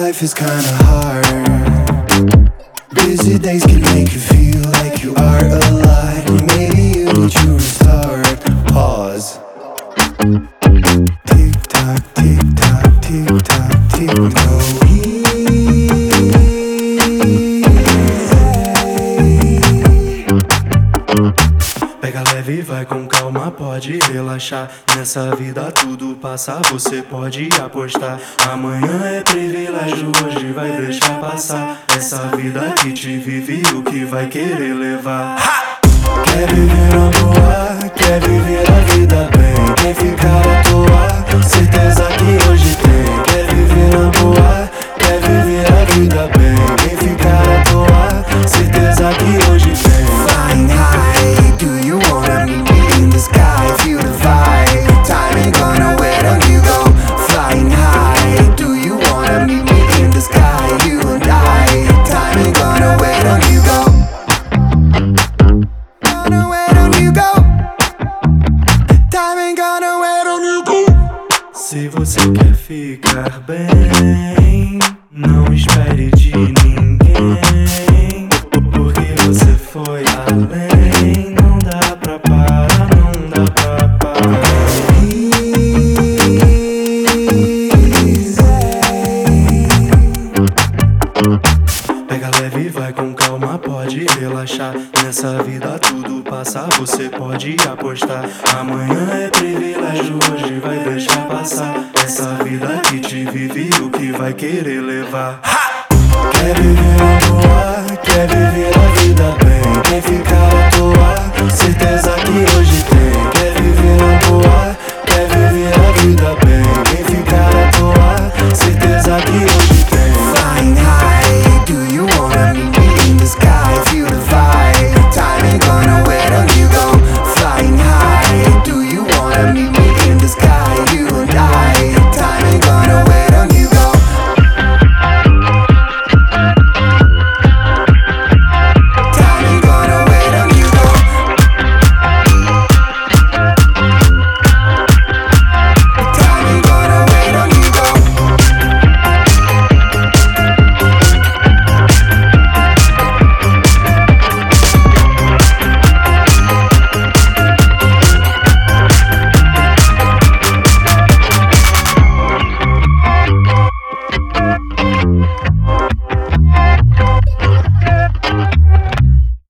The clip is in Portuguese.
life is kinda hard. Busy days can make you feel like you are alive. Maybe you need to restart. Pause. Tick tock, tick tock, tick tock, tick tock. Pega leve e vai com calma, pode relaxar. Nessa vida tudo passa, você pode apostar. Amanhã é privilégio, hoje vai deixar passar. Essa vida que te vive, o que vai querer levar? Quer viver na boa, quer viver a vida bem. Quem ficar à toa, certeza que hoje tem. Quer viver na boa, quer viver a vida bem. Quem ficar à toa, certeza que hoje tem. Flying high, do you wanna meet me in the sky? Feel the vibe, time ain't gonna wait on you go. Flying high, do you wanna meet me in the sky? You and I, time ain't gonna wait on you go. Gonna wait on you go. Time ain't gonna wait on you go. Se você quer ficar bem, não espere de ninguém, porque você foi além. Não dá pra parar, não dá pra parar. Pega leve e vai com calma, pode relaxar. Nessa vida tudo passa, você pode apostar. Amanhã é privilégio, hoje vai deixar passar. Essa vida que te vive, o que vai querer levar? Quer viver na boa, quer viver a vida bem. Quem ficar à toa, certeza que hoje tem. Quer viver na boa, quer viver a vida bem. Quem ficar à toa, certeza que hoje tem. Flying high, do you wanna meet me in the sky? Feel the vibe, time ain't gonna wait on you go. Flying high, do you wanna meet me in the sky? You and I, time ain't gonna wait on you go. Time ain't gonna wait on you go. Time ain't gonna wait on you go.